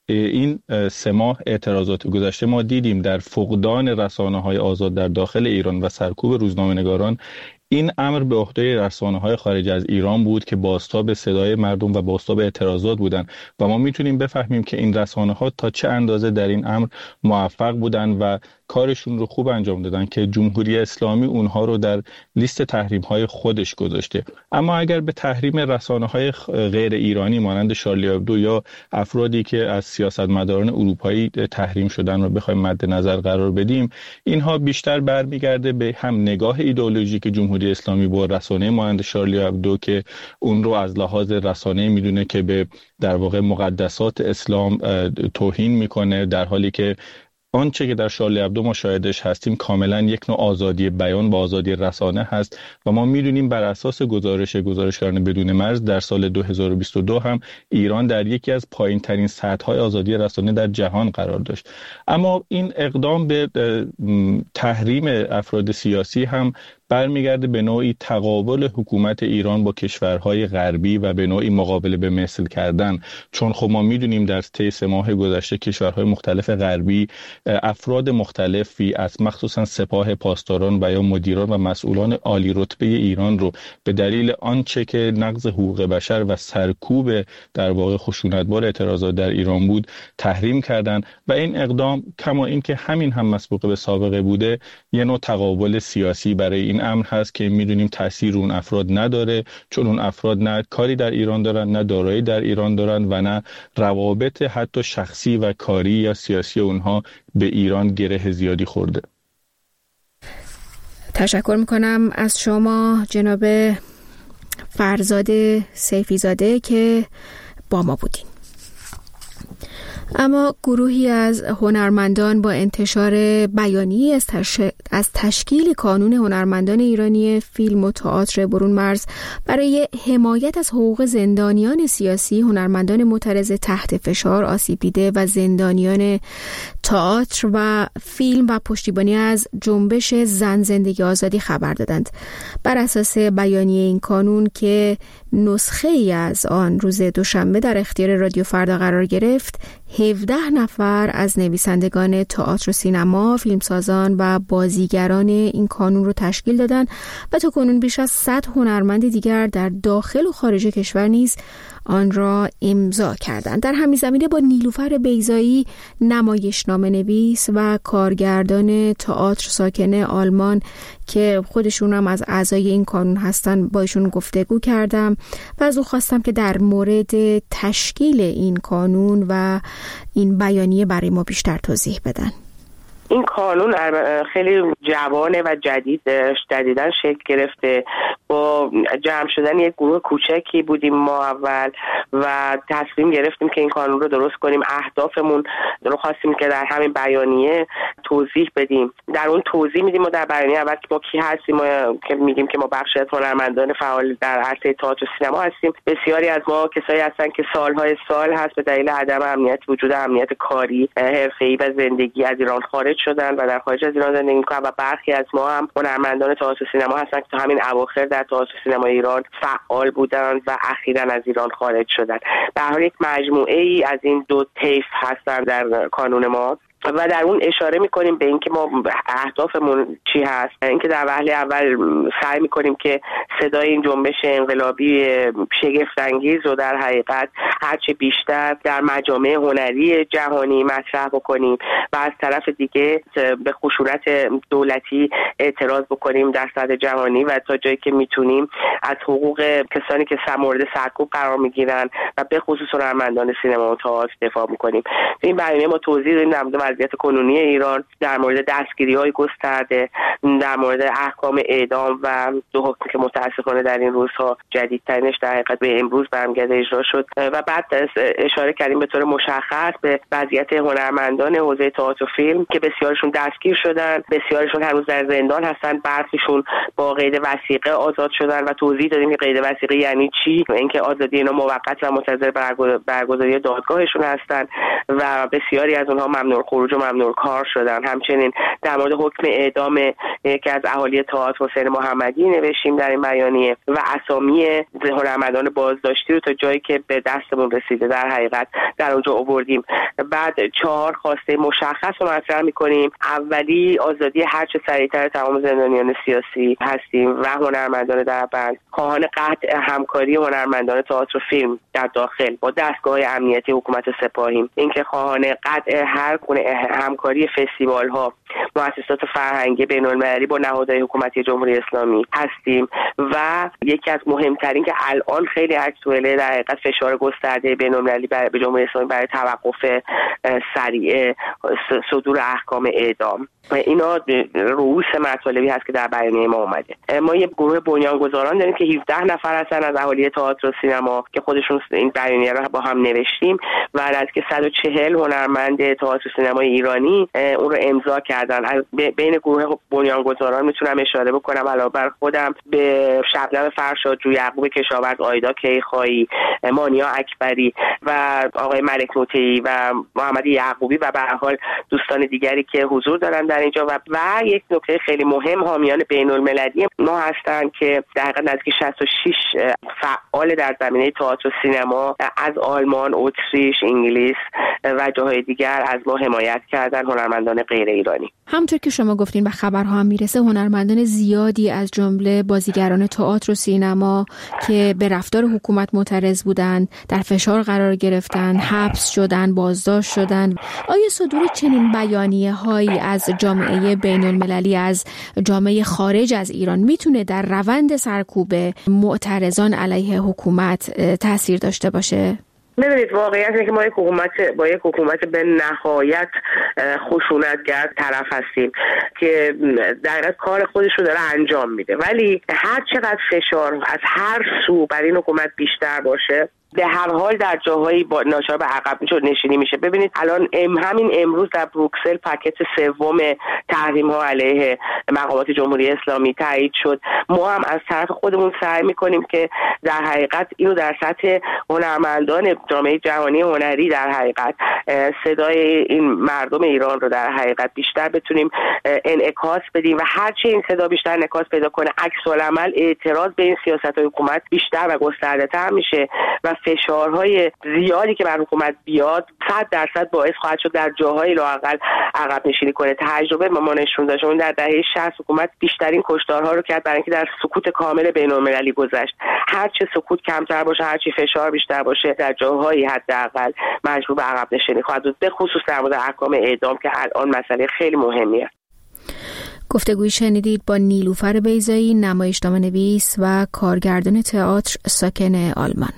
این سه ماه اعتراضات گذشته ما دیدیم در فقدان رسانه‌های آزاد در داخل ایران و سرکوب روزنامه‌نگاران، این امر به عهده رسانه‌های خارج از ایران بود که بازتاب صدای مردم و بازتاب اعتراضات بودند و ما میتونیم بفهمیم که این رسانه‌ها تا چه اندازه در این امر موفق بودند و کارشون رو خوب انجام دادن که جمهوری اسلامی اونها رو در لیست تحریم‌های خودش گذاشته. اما اگر به تحریم رسانه‌های غیر ایرانی مانند شارلی ابدو یا افرادی که از سیاستمداران اروپایی تحریم شدن رو بخوایم مد نظر قرار بدیم، اینها بیشتر برمیگرده به هم نگاه ایدئولوژیک جمهوری اسلامی با رسانه مانند شارلی ابدو که اون رو از لحاظ رسانه میدونه که به در واقع مقدسات اسلام توهین میکنه، در حالی که آنچه که در شارلی ابدو ما شاهدش هستیم کاملا یک نوع آزادی بیان و آزادی رسانه هست و ما میدونیم بر اساس گزارش گزارشگران بدون مرز در سال دو هزار و بیست و دو هم ایران در یکی از پایین ترین سطح‌های آزادی رسانه در جهان قرار داشت. اما این اقدام به تحریم افراد سیاسی هم برمیگرده به نوعی تقابل حکومت ایران با کشورهای غربی و به نوعی مقابله به مثل کردن، چون خب ما میدونیم در طی سه ماه گذشته کشورهای مختلف غربی افراد مختلفی از مخصوصا سپاه پاسداران و یا مدیران و مسئولان عالی رتبه ایران رو به دلیل آنچه که نقض حقوق بشر و سرکوب در واقع خشونتبار اعتراضات در ایران بود تحریم کردن و این اقدام کما اینکه همین هم مسبوق به سابقه بوده یه نوع تقابل سیاسی برای این امر هست که میدونیم تاثیر اون افراد نداره، چون اون افراد نه کاری در ایران دارن، نه دارایی در ایران دارن و نه روابط حتی شخصی و کاری یا سیاسی اونها به ایران گره زیادی خورده. تشکر میکنم از شما جناب فرزاد سیفیزاده که با ما بودین. اما گروهی از هنرمندان با انتشار بیانیه‌ای از, تش... از تشکیل کانون هنرمندان ایرانی فیلم و تئاتر برون مرز برای حمایت از حقوق زندانیان سیاسی، هنرمندان معترض تحت فشار، آسیب دیده و زندانیان تئاتر و فیلم و پشتیبانی از جنبش زن زندگی آزادی خبر دادند. بر اساس بیانیه این کانون که نسخه ای از آن روز دوشنبه در اختیار رادیو فردا قرار گرفت، هفده نفر از نویسندگان تئاتر و سینما، فیلمسازان و بازیگران این کانون رو تشکیل دادن و تا کنون بیش از صد هنرمند دیگر در داخل و خارج کشور نیز آن را امضا کردند. در همین زمینه با نیلوفر بیضایی، نمایشنامه نویس و کارگردان تئاتر ساکن آلمان که خودشون هم از اعضای این کانون هستن با ایشون گفتگو کردم و از او خواستم که در مورد تشکیل این کانون و این بیانیه برای ما بیشتر توضیح بدن. این کانون خیلی جوانه و جدید جدیداً شکل گرفته. با جمع شدن یک گروه کوچکی بودیم ما اول و تصمیم گرفتیم که این کانون رو درست کنیم. اهدافمون رو خواستیم که در همین بیانیه توضیح بدیم. در اون توضیح میدیم و در بیانیه اول که ما کی هستیم ما که میگیم که ما بخشی از هنرمندان فعال در عرصه تئاتر و سینما هستیم. بسیاری از ما کسایی هستن که سالهای سال هست به دلیل عدم امنیت وجود امنیت کاری، حرفه‌ای و زندگی از ایران خارج شدن و در خارج از ایران زندگی میکنن و برخی از ما هم هنرمندان تئاتر و سینما هستن که تا همین اواخر در تئاتر و سینما ایران فعال بودن و اخیراً از ایران خارج شدن. به هر حال یک مجموعه ای از این دو طیف هستن در کانون ما و در اون اشاره میکنیم به اینکه ما اهدافمون چی هست. اینکه در وهله اول سعی میکنیم که صدای این جنبش انقلابی شگفت انگیز رو در حقیقت هرچه بیشتر در مجامع هنری جهانی مطرح بکنیم و از طرف دیگه به خشونت دولتی اعتراض بکنیم در سطح جهانی و تا جایی که میتونیم از حقوق کسانی که مورد سرکوب قرار میگیرن و به خصوص هنرمندان سینما و تئاتر دفاع میکنیم. این بیانیه ما توضیح دادیم در مورد وضعیت کنونی ایران، در مورد دستگیری‌های گسترده، در مورد احکام اعدام و دو حکم که متأسفانه در این روزها جدیدترینش در حقیقت به امروز برمیگرده اجرا شد و بعد اشاره کردیم به طور مشخص به وضعیت هنرمندان حوزه تئاتر و فیلم که بسیارشون دستگیر شدن، بسیارشون هنوز در زندان هستن، برخیشون با قید وثیقه آزاد شدن و توضیح دادیم که قید وثیقه یعنی چی و اینکه آزادی اینا موقت و منتظر برگزاری دادگاهشون هستن و بسیاری از اونها ممنوع خروج و ممنوع کار شدن. همچنین در مورد حکم اعدام یکی از اهالی تئاتر حسین محمدی نوشتیم در این بیانیه و اسامی هنرمندان بازداشتی رو تا جایی که به دستمون رسیده در حقیقت در اونجا آوردیم. بعد چهار خواسته مشخص رو مطرح می‌کنیم. اولی آزادی هر چه سریعتر تمام زندانیان سیاسی هستیم و هنرمندان در بند. خواهان قطع همکاری هنرمندان تئاتر و فیلم در داخل با دستگاه امنیتی حکومت سپاهیم. اینکه خواهان قطع هر گونه همکاری فستیوال‌ها، مؤسسات فرهنگی بین‌المللی با نهادهای حکومتی جمهوری اسلامی هستیم و یکی از مهمترین که الان خیلی اکتوئله در حقیقت فشار گسترده بین‌المللی برای به جمهوری اسلامی برای توقف سریع صدور احکام اعدام. اینا رؤوس مطالبی هست که در بیانیه ما اومده. ما یه گروه بنیانگذاران داریم که هفده نفر هستن از اهالی تئاتر و سینما که خودشون این بیانیه رو با هم نوشتیم و از که صد و چهل هنرمند تئاتر و سینمای ایرانی اون رو امضا کردن. بین گروه بنیانگذاران میتونم اشاره بکنم علاوه بر خودم به شبنم فرشادجو، یعقوب کشاورز، آیدا کیخایی، مانیا اکبری و آقای ملک نوطی و محمد یعقوبی و به هر حال دوستان دیگری که حضور دارن در اینجا و و یک نکته خیلی مهم حامیان بین‌المللی ما هستن که در حقیقت نزدیک شصت و شش فعال در زمینه تئاتر و سینما از آلمان، اتریش، انگلیس و جاهای دیگر از ما حمایت کردن، هنرمندان غیر ایرانی. همونطور که شما گفتین و خبرها هم میرسه هنرمندان زیادی از جمله بازیگران تئاتر و سینما که به رفتار حکومت معترض بودند در فشار قرار گرفتن، حبس شدن، بازداشت شدن. آیا صدور چنین بیانیه هایی از جامعه بین المللی، از جامعه خارج از ایران میتونه در روند سرکوب معترضان علیه حکومت تاثیر داشته باشه؟ ببینید واقعیت اینه که ما یک حکومت با یک حکومت به نهایت خشونتگر طرف هستیم که در حقیقت کار خودش رو داره انجام میده، ولی هر چقدر فشار از هر سو بر این حکومت بیشتر باشه به هر حال در جاهایی با ناچار به عقب نشینی میشه. ببینید الان ام همین امروز در بروکسل پاکت سوم تحریم ها علیه مقامات جمهوری اسلامی تایید شد. ما هم از طرف خودمون سعی میکنیم که در حقیقت اینو در سطح هنرمندان جامعه جهانی هنری در حقیقت صدای این مردم ایران رو در حقیقت بیشتر بتونیم انعکاس بدیم و هرچه این صدا بیشتر انعکاس پیدا کنه عکس العمل اعتراض به این سیاست‌های حکومت بیشتر و گسترده‌تر میشه و فشارهای زیادی که بر حکومت بیاد صد درصد باعث خواهد شد در جاهای لااقل عقب نشینی کنه. تجربه ما نشون داد اون در دهه شصت حکومت بیشترین کشتارها رو کرد برای اینکه در سکوت کامل بین‌المللی گذشت. هر چه سکوت کمتر باشه، هر چی فشار بیشتر باشه، در جاهایی حداقل مجبور به عقب نشینی خواهد بود، به خصوص در مورد احکام اعدام که الان مسئله خیلی مهمیه. گفتگوی شنیدید با نیلوفر بیضایی، نمایشنامه‌نویس و کارگردان تئاتر ساکن آلمان.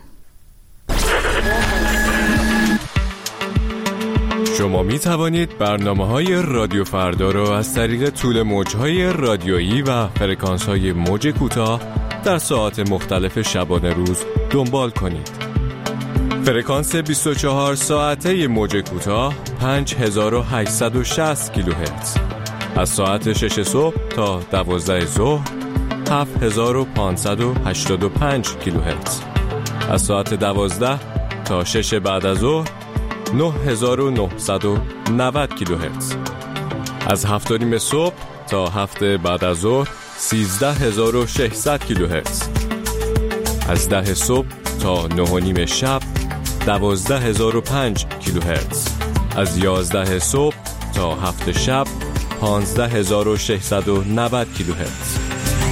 شما می توانید برنامه‌های رادیو فردا را از طریق طول موج‌های رادیویی و فرکانس‌های موج کوتاه در ساعات مختلف شبانه روز دنبال کنید. فرکانس بیست و چهار ساعته موج کوتاه پنج هزار و هشتصد و شصت کیلوهرتز، از ساعت شش صبح تا دوازده ظهر هفت هزار و پانصد و هشتاد و پنج کیلوهرتز، از ساعت دوازده تا شش بعد از ظهر نه هزار و نهصد و نود کیلوهرتز، از هفت و نیم صبح تا هفت بعد از ظهر سیزده هزار و ششصد کیلوهرتز، از ده صبح تا نه و نیم شب دوازده هزار و پنج کیلوهرتز، از یازده صبح تا هفت شب پانزده هزار و ششصد و نود کیلوهرتز.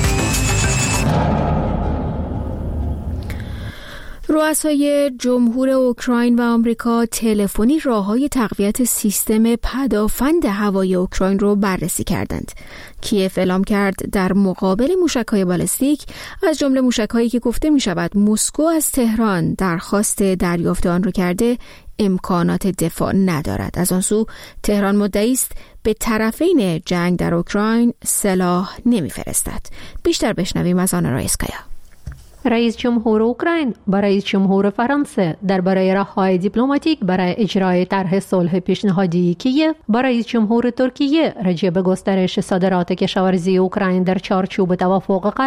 رؤسای جمهور اوکراین و آمریکا تلفنی راههای تقویت سیستم پدافند هوایی اوکراین رو بررسی کردند. کیف اعلام کرد در مقابل موشک‌های بالستیک، از جمله موشک‌هایی که گفته می‌شود مسکو از تهران درخواست دریافت آن را کرده، امکانات دفاع ندارد. از آن سو تهران مدعی است به طرفین جنگ در اوکراین سلاح نمی‌فرستد. بیشتر بشنویم از آنا رایسکایا. رئیس جمهور اوکراین با رئیس جمهور فرانسه درباره راه‌های دیپلماتیک برای اجرای طرح صلح پیشنهادی کیف با رئیس جمهور ترکیه راجع به گسترش صادرات کشاورزی اوکراین در چارچوب توافق غلات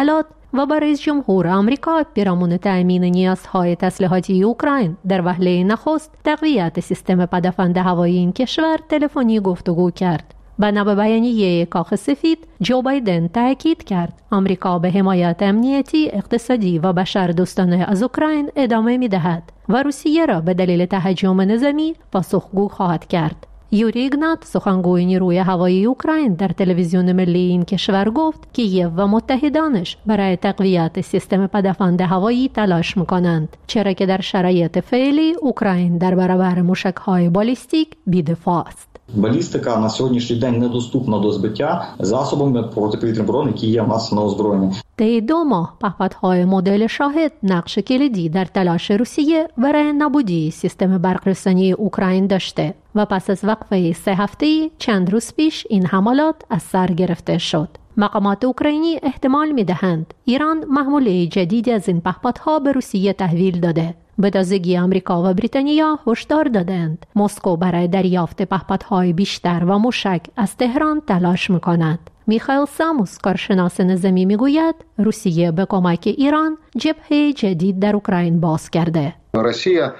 و با رئیس جمهور آمریکا پیرامون تأمین نیازهای تسلیحاتی اوکراین در وهله نخست تقویت سیستم پدافند هوایی این کشور تلفنی گفتگو کرد. بنا به بیانیه کاخ سفید، جو بایدن تاکید کرد آمریکا به حمایت امنیتی، اقتصادی و بشردوستانه از اوکراین ادامه می‌دهد و روسیه را به دلیل تهاجم نظامی پاسخگو خواهد کرد. یوری ایگنات، سخنگوی نیروی هوایی اوکراین، در تلویزیون ملی این کشور گفت کییو و متحدانش برای تقویت سیستم پدافند هوایی تلاش می‌کنند، چرا که در شرایط فعلی اوکراین در برابر موشک‌های بالیستیک بی‌دفاع است. Балістика на сьогоднішній день недоступна до збиття засобами протиповітряної оборони, які є в нас на озброєнні. طی دو ماه پهپادهای مدل شاهد نقش کلیدی در تلاش روسیه برای نابودی سیستم برق‌رسانی اوکراین داشته و پس از وقفه سه هفته‌ای چند روز پیش این حملات از سر گرفته شد. مقامات اوکراینی احتمال می‌دهند ایران محموله جدیدی از این پهپادها به روسیه تحویل داده. به تازگی آمریکا و بریتانیا هشدار دادند مسکو برای دریافت پهپادهای بیشتر و موشک از تهران تلاش می‌کند. میخائیل ساموس، کارشناس نظامی، میگوید روسیه به کمک ایران جبهه جدید در اوکراین باز کرده. روسیه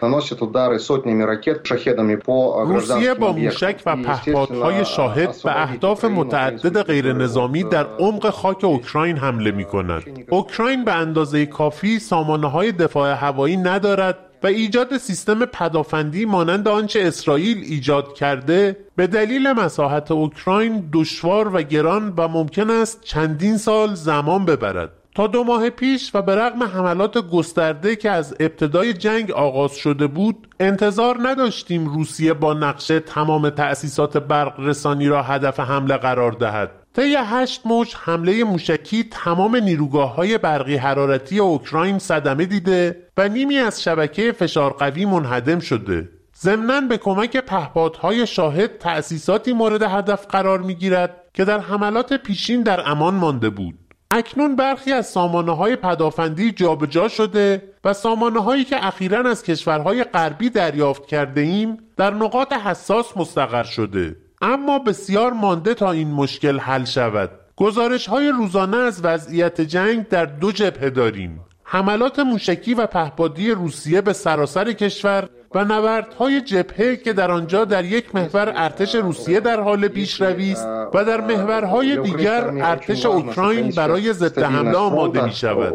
با موشک و پهپادهای شاهد به اهداف متعدد غیر نظامی در عمق خاک اوکراین حمله می کند. اوکراین به اندازه کافی سامانه‌های دفاع هوایی ندارد و ایجاد سیستم پدافندی مانند آنچه اسرائیل ایجاد کرده به دلیل مساحت اوکراین دشوار و گران و ممکن است چندین سال زمان ببرد. تا دو ماه پیش و به رغم حملات گسترده که از ابتدای جنگ آغاز شده بود، انتظار نداشتیم روسیه با نقشه تمام تأسیسات برق رسانی را هدف حمله قرار دهد. طی هشت موج حمله موشکی تمام نیروگاه‌های برقی حرارتی اوکراین صدمه دیده و نیمی از شبکه فشار قوی منهدم شده. ضمناً به کمک پهپادهای شاهد تأسیساتی مورد هدف قرار می‌گیرد که در حملات پیشین در امان مانده بود. اکنون برخی از سامانه‌های پدافندی جابجا شده و سامانه‌هایی که اخیراً از کشورهای غربی دریافت کرده ایم در نقاط حساس مستقر شده. اما بسیار مانده تا این مشکل حل شود. گزارش‌های روزانه از وضعیت جنگ در دو جبهه داریم: حملات موشکی و پهپادی روسیه به سراسر کشور و نبردهای جبهه که در آنجا در یک محور ارتش روسیه در حال پیشروی است و در محورهای دیگر ارتش اوکراین برای ضد حمله آماده می شود.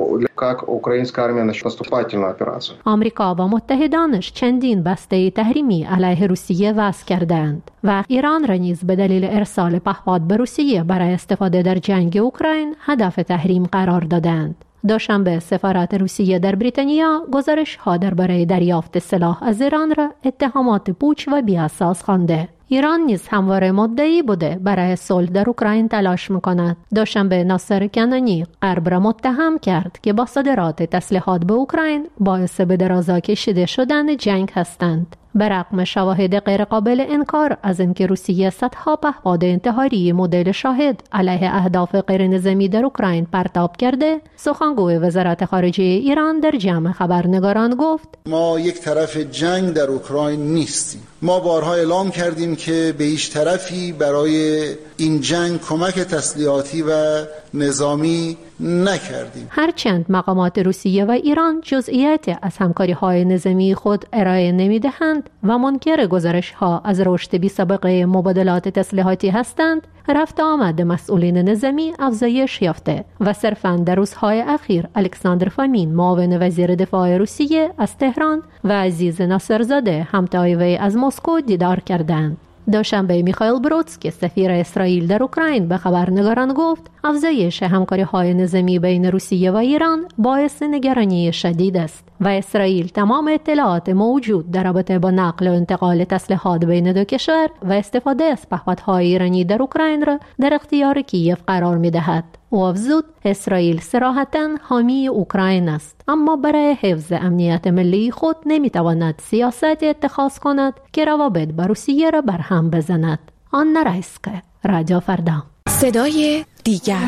آمریکا و متحدانش چندین بسته تحریمی علیه روسیه وضع کردند و ایران را نیز به دلیل ارسال پهپاد به روسیه برای استفاده در جنگ اوکراین هدف تحریم قرار دادند. دوشنبه سفارت روسیه در بریتانیا گزارش ها درباره دریافت سلاح از ایران را اتهامات پوچ و بی‌اساس خوانده. ایران نیز همواره مدعی بوده برای صلح در اوکراین تلاش می‌کند. دوشنبه ناصر کنانی غرب را متهم کرد که با صادرات تسلیحات به اوکراین باعث به درازا کشیده شدن جنگ هستند. برغم شواهد غیرقابل انکار از اینکه روسیه صدها پهپاد انتحاری مدل شاهد علیه اهداف غیر نظامی در اوکراین پرتاب کرده، سخنگوی وزارت خارجه ایران در جمع خبرنگاران گفت: ما یک طرف جنگ در اوکراین نیستیم. ما بارها اعلام کردیم که به هیچ طرفی برای این جنگ کمک تسلیحاتی و نظامی نکردیم. هرچند مقامات روسیه و ایران جزئیات از همکاری‌های نظامی خود ارائه نمی‌دهند و منکر گزارش‌ها از رشد بی‌سابقه مبادلات تسلیحاتی هستند، رفت آمد مسئولین نظامی افزایش یافته و صرفاً در روزهای اخیر الکساندر فامین، معاون وزیر دفاع روسیه، از تهران و عزیز ناصرزاده، همتای وی از مسکو دیدار کردند. دوشنبه میخائیل برودسکی، سفیر اسرائیل در اوکراین، به خبرنگاران گفت افزایش همکاری‌های نظامی بین روسیه و ایران باعث نگرانی شدید است و اسرائیل تمام اطلاعات موجود در رابطه با نقل و انتقال تسلیحات بین دو کشور و استفاده از پهپادهای ایرانی در اوکراین را در اختیار کیف قرار می‌دهد. او افزود اسرائیل صراحتاً حامی اوکراین است، اما برای حفظ امنیت ملی خود نمی‌تواند سیاست اتخاذ کند که روابط با روسیه را برهم بزند. آن رایسکه، رادیو فردا. صدای دیگر،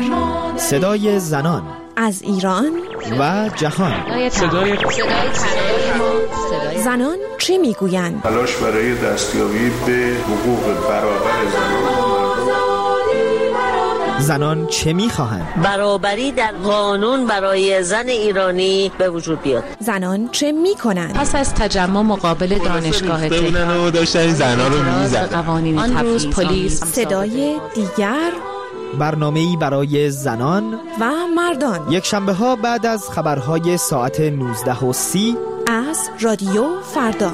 صدای زنان از ایران و جهان. صدای زنان چه میگویند؟ تلاش برای دستیابی به حقوق برابر زنان. زنان چه میخواهند؟ برابری در قانون برای زن ایرانی به وجود بیاد. زنان چه میکنند؟ پس از تجمع مقابل دانشگاه تهران داشتن زنها رو میزدن. آن روز پلیس صدای دیگر، برنامه‌ای برای زنان و مردان، یک شنبه ها بعد از خبرهای ساعت نوزده و سی از رادیو فردا.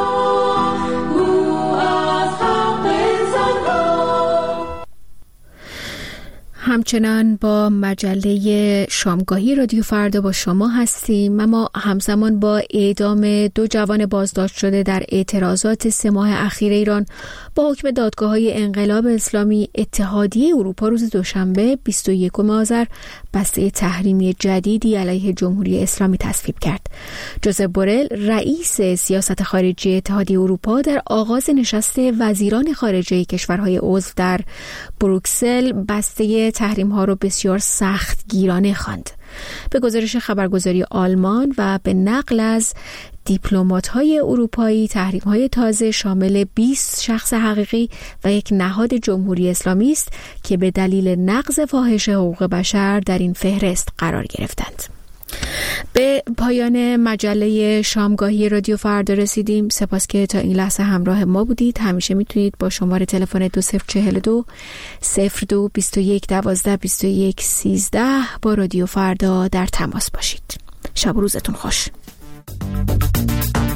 همچنان با مجله شامگاهی رادیو فردا با شما هستیم. اما همزمان با اعدام دو جوان بازداشت شده در اعتراضات سه ماه اخیر ایران با حکم دادگاه‌های انقلاب اسلامی، اتحادیه اروپا روز دوشنبه بیست و یکم آذر بسته تحریمی جدیدی علیه جمهوری اسلامی تصویب کرد. جوزپ بورل، رئیس سیاست خارجی اتحادیه اروپا، در آغاز نشست وزیران خارجه کشورهای عضو در بروکسل بسته تحریم ها رو بسیار سخت گیرانه خواند. به گزارش خبرگزاری آلمان و به نقل از دیپلمات های اروپایی، تحریم های تازه شامل بیست شخص حقیقی و یک نهاد جمهوری اسلامی است که به دلیل نقض فاحش حقوق بشر در این فهرست قرار گرفتند. به پایان مجله شامگاهی رادیو فردا رسیدیم. سپاس که تا این لحظه همراه ما بودید. همیشه میتونید با شماره تلفن دو صفر چهل دو صفر دو بیست و یک دوازده بیست و یک سیزده با رادیو فردا در تماس باشید. شب و روزتون خوش.